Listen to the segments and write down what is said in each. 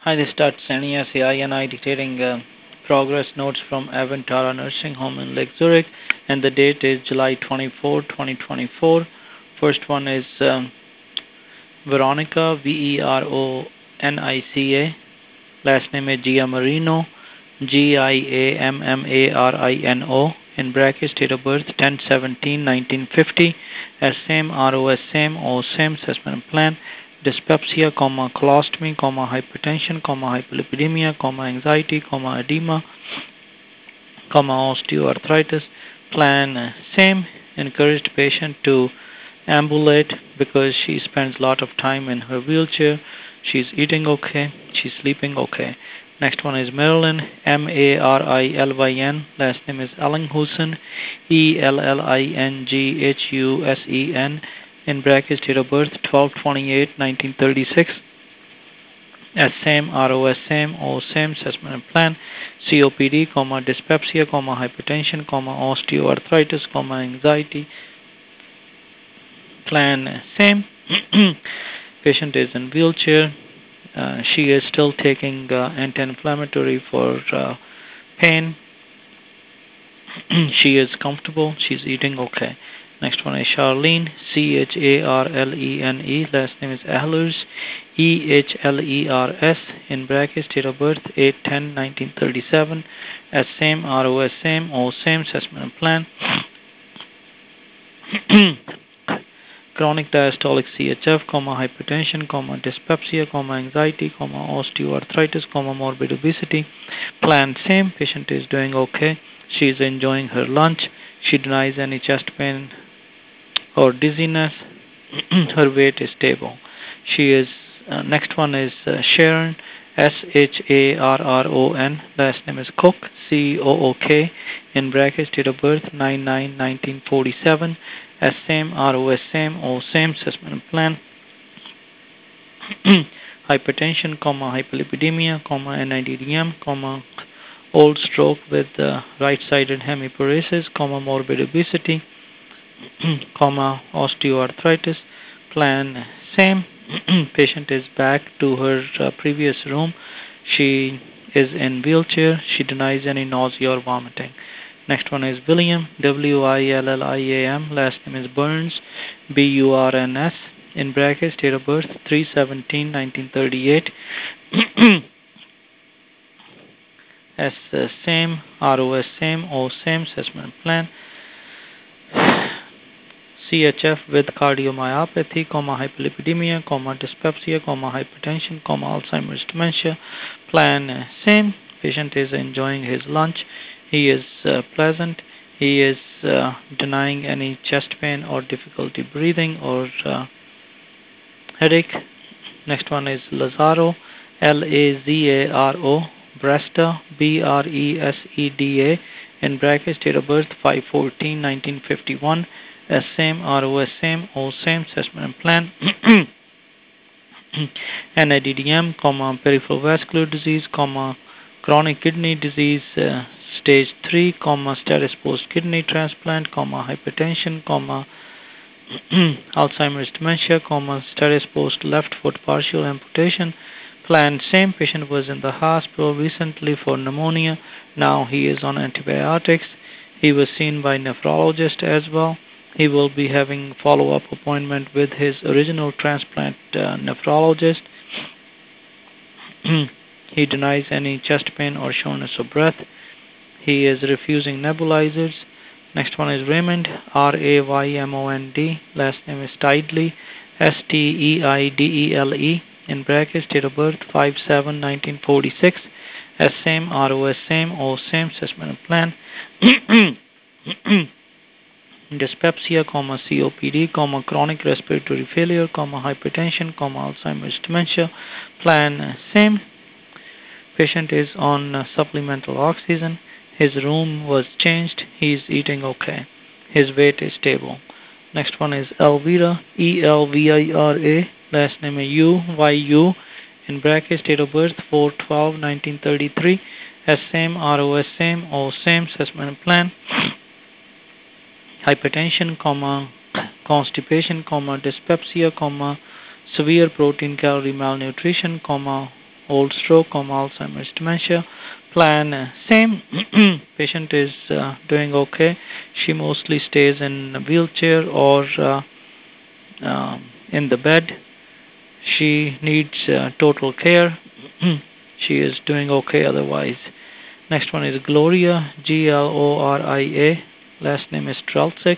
Hi, this is Dr. Sani SAI dictating progress notes from Avantara Nursing Home in Lake Zurich, and the date is July 24, 2024. First one is Veronica, Veronica. Last name is Giammarino, Giammarino. In brackets, date of birth 10/17/1950. As same, ROS same, O same, assessment plan. Dyspepsia, colostomy, hypertension, hyperlipidemia, anxiety, edema, osteoarthritis. Plan same. Encouraged patient to ambulate because she spends a lot of time in her wheelchair. She's eating okay. She's sleeping okay. Next one is Marilyn, Marilyn. Last name is Ellinghusen, Ellinghusen. In brackets, date of birth 12/28/1936. As same, ROS same, O same, assessment plan. COPD, dyspepsia, hypertension, osteoarthritis, anxiety. Plan same. Patient is in wheelchair. She is still taking anti-inflammatory for pain. She is comfortable. She's eating okay. Next one is Charlene, Charlene. Last name is Ehlers, Ehlers. In brackets, date of birth 8/10/1937. As same, ROS same, O same, assessment plan. Chronic diastolic CHF, hypertension, dyspepsia, anxiety, osteoarthritis, morbid obesity. Plan same. Patient is doing okay. She is enjoying her lunch. She denies any chest pain or dizziness. Her weight is stable. She is next one is Sharon, Sharon. Last name is Cook, Cook. In brackets, date of birth 9/9/1947. As same, ROS same, O same, assessment plan. Hypertension, hyperlipidemia, NIDDM, old stroke with right-sided hemiparesis, morbid obesity, osteoarthritis. Plan same. Patient is back to her previous room. She is in wheelchair. She denies any nausea or vomiting. Next one is William, William. Last name is Burns, Burns. In brackets, date of birth 3/17/1938. As same, ROS same, O same, assessment plan. CHF with cardiomyopathy, hyperlipidemia, dyspepsia, hypertension, Alzheimer's dementia. Plan same. Patient is enjoying his lunch. He is pleasant. He is denying any chest pain or difficulty breathing or headache. Next one is Lazaro, Lazaro. Bresta, Breseda. In brackets, date of birth 5/14/1951. As same, ROS same, O same, assessment plan. NIDDM, peripheral vascular disease, chronic kidney disease, stage 3, status post kidney transplant, hypertension, Alzheimer's dementia, status post left foot partial amputation. Plan same. Patient was in the hospital recently for pneumonia. Now he is on antibiotics. He was seen by nephrologist as well. He will be having follow-up appointment with his original transplant nephrologist. He denies any chest pain or shortness of breath. He is refusing nebulizers. Next one is Raymond, Raymond. Last name is Steidle, Steidle. In brackets, date of birth 5/7/1946. As same, ROS same, O same, assessment plan. Dyspepsia, COPD, chronic respiratory failure, hypertension, Alzheimer's dementia. Plan same. Patient is on supplemental oxygen. His room was changed. He is eating okay. His weight is stable. Next one is Elvira, Elvira. Last name is Yu. In brackets, date of birth 4/12/1933. As same, ROS same, O same, assessment plan. Hypertension, constipation, dyspepsia, severe protein calorie malnutrition, old stroke, Alzheimer's dementia. Plan same. Patient is doing okay. She mostly stays in a wheelchair or in the bed. She needs total care. She is doing okay otherwise. Next one is Gloria, Gloria. Last name is Strelczyk,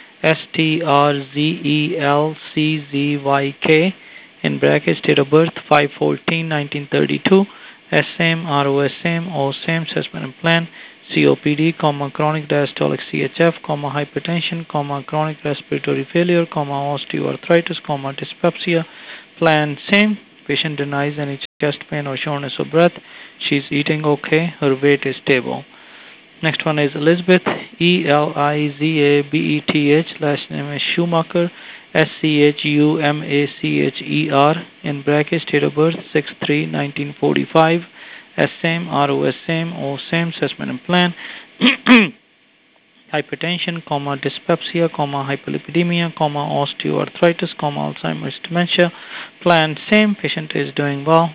Strzelczyk. In brackets, date of birth 5/14/1932. Same, ROS same, O same, assessment and plan. COPD, chronic diastolic CHF, hypertension, chronic respiratory failure, osteoarthritis, dyspepsia. Plan same. Patient denies any chest pain or shortness of breath. She's eating okay. Her weight is stable. Next one is Elizabeth, Elizabeth. Last name is Schumacher, Schumacher. In brackets, date of birth 6/3/1945. Same, ROS same, O same, assessment and plan. Hypertension, dyspepsia, hyperlipidemia, osteoarthritis, Alzheimer's dementia. Plan same. Patient is doing well.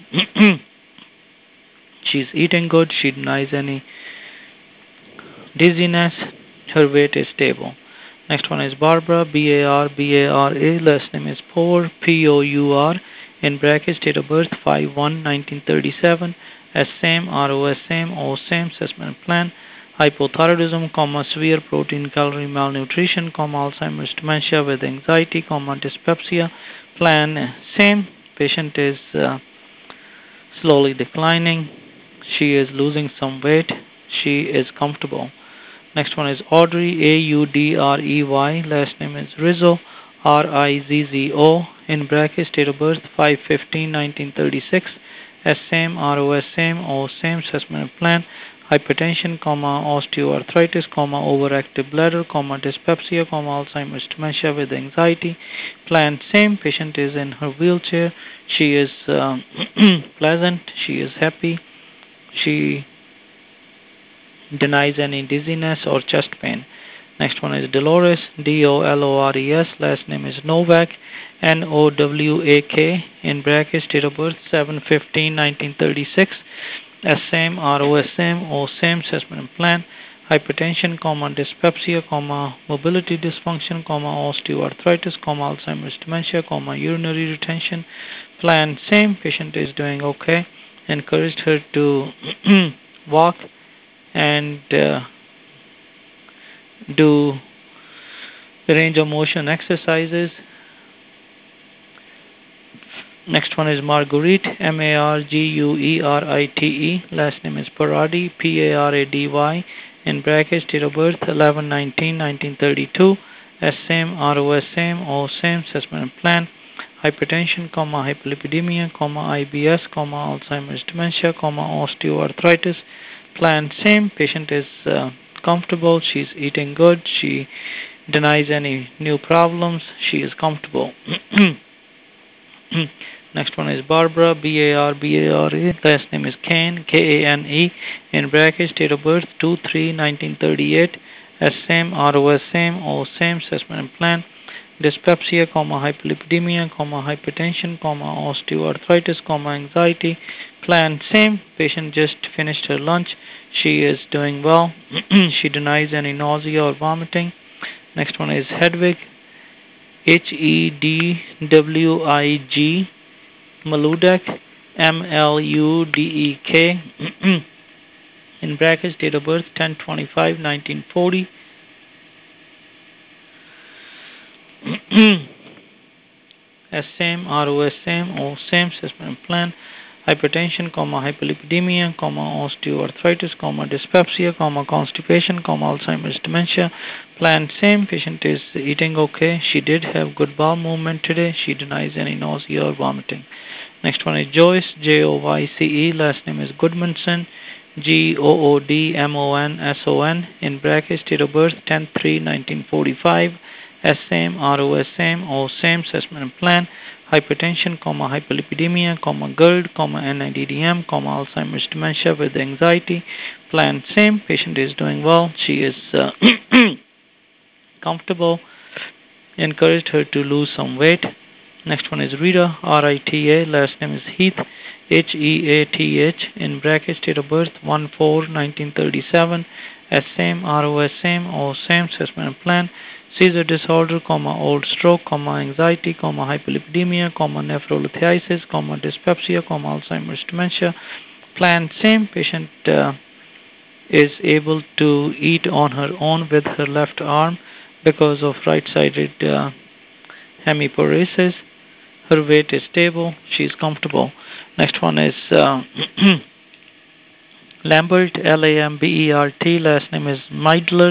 She's eating good. She denies any dizziness. Her weight is stable. Next one is Barbara, Barbara. Last name is Pour, Pour. In brackets, date of birth 5/1/1937. Same, ROS same, O same, assessment plan. Hypothyroidism, severe protein calorie malnutrition, Alzheimer's dementia with anxiety, dyspepsia. Plan same. Patient is slowly declining. She is losing some weight. She is comfortable. Next one is Audrey, Audrey. Last name is Rizzo, Rizzo. In brackets, date of birth 5/15/1936. Same, ROS same, O same, assessment plan. Hypertension, osteoarthritis, overactive bladder, dyspepsia, Alzheimer's dementia with anxiety. Plan same. Patient is in her wheelchair. She is pleasant. She is happy. She denies any dizziness or chest pain. Next one is Dolores, Dolores. Last name is Novak, Nowak. In brackets, date of birth 7/15/1936. Same, ROS same, O same, assessment and plan. Hypertension, dyspepsia, mobility dysfunction, osteoarthritis, Alzheimer's dementia, urinary retention. Plan same. Patient is doing okay. Encouraged her to walk and do range of motion exercises. Next one is Marguerite, Marguerite. Last name is Parady, Parady. In brackets, date of birth 11/19/1932. Same, ROS same, O same, assessment and plan. Hypertension, hyperlipidemia, IBS, Alzheimer's dementia, osteoarthritis. Plan same. Patient is comfortable. She's eating good. She denies any new problems. She is comfortable. Next one is Barbara, Barbara. Last name is Kane, Kane. In brackets, date of birth 2/3/1938. Same, ROS same, O same, assessment and plan. Dyspepsia, hyperlipidemia, hypertension, osteoarthritis, anxiety. Plan same. Patient just finished her lunch. She is doing well. She denies any nausea or vomiting. Next one is Hedwig, Hedwig. Maludek, Mludek. In brackets, date of birth 10/25/1940. Same, ROS same, O same, assessment plan. Hypertension, hyperlipidemia, osteoarthritis, dyspepsia, constipation, Alzheimer's dementia. Plan same. Patient is eating okay. She did have good bowel movement today. She denies any nausea or vomiting. Next one is Joyce, Joyce. Last name is Goodmanson, Goodmonson. In brackets, date of birth 10/3/1945. Same, ROS same, O same, assessment and plan. Hypertension, hyperlipidemia, GERD, NIDDM, Alzheimer's dementia with anxiety. Plan same. Patient is doing well. She is comfortable. Encouraged her to lose some weight. Next one is Rita, Rita. Last name is Heath, HEATH, in brackets, date of birth 1/4/1937, as same, ROS same, O same, assessment plan, seizure disorder, old stroke, anxiety, hyperlipidemia, nephrolithiasis, dyspepsia, Alzheimer's dementia, plan same, patient is able to eat on her own with her left arm because of right-sided hemiparesis. Her weight is stable. She is comfortable. Next one is Lambert, Lambert. Last name is Meidler,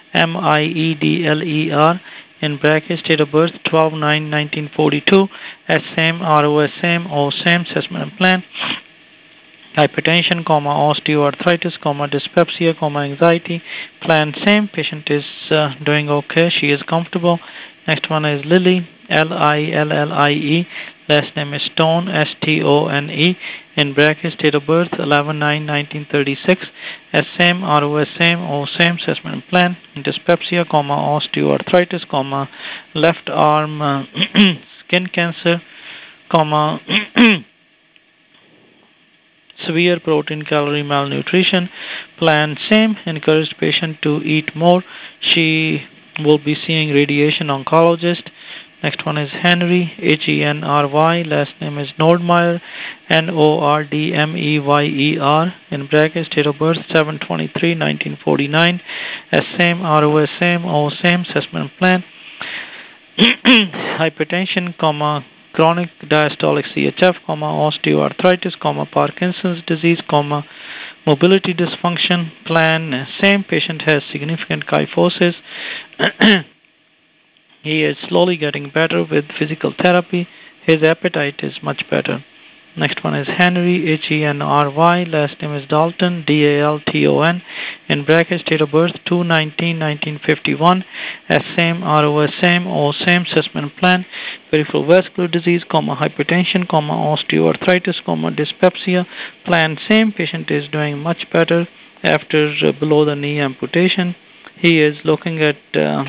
Miedler. In brackets, date of birth 12/9/1942. As same, ROS same, O same, assessment plan. Hypertension, osteoarthritis, dyspepsia, anxiety, plan same. Patient is doing okay. She is comfortable. Next one is Lily, Lillie. Last name is Stone, Stone. In brackets, date of birth 11/9/1936. As same, ROS same, O same, assessment plan. Dyspepsia, osteoarthritis, left arm skin cancer, severe protein calorie malnutrition, plan same, encouraged patient to eat more. She will be seeing radiation oncologist. Next one is Henry, Henry. Last name is Nordmeyer, Nordmeyer. In brackets, date of birth 7/23/1949. As same, ROS same, O same, assessment plan. Hypertension, chronic diastolic CHF, osteoarthritis, Parkinson's disease, mobility dysfunction, plan same. Patient has significant kyphosis. He is slowly getting better with physical therapy. His appetite is much better. Next one is Henry, Henry. Last name is Dalton, Dalton. In brackets, date of birth 2/19/1951. As same, ROS same, O same, assessment plan. Peripheral vascular disease, hypertension, osteoarthritis, dyspepsia, plan same. Patient is doing much better after below the knee amputation. He is looking at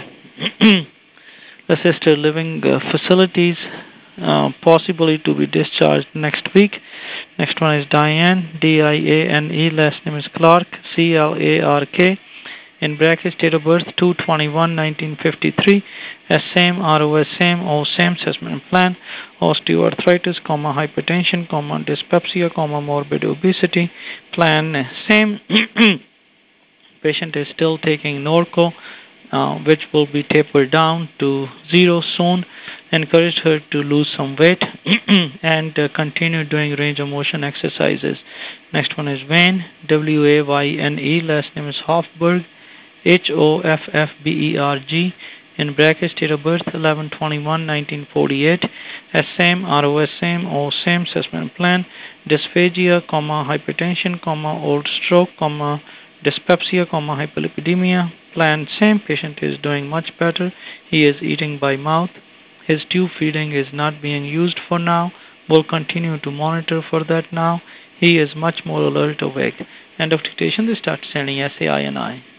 assisted living facilities, possibly to be discharged next week. Next one is Diane, Diane. Last name is Clark, Clark. In brackets, date of birth 2/21/1953. As same, ROS same, O same, assessment plan. Osteoarthritis, hypertension, dyspepsia, morbid obesity, plan same. Patient is still taking Norco, which will be tapered down to 0 soon. Encouraged her to lose some weight and continue doing range of motion exercises. Next one is Wayne, Wayne. Last name is Hoffberg, Hoffberg. In brackets, date of birth 11/21/1948. As same, ROS same, O same, assessment plan. Dysphagia, hypertension, old stroke, dyspepsia, hyperlipidemia, plan same. Patient is doing much better. He is eating by mouth. His tube feeding is not being used for now. We'll continue to monitor for that now. He is much more alert, awake. End of dictation. They start sending SAI and I.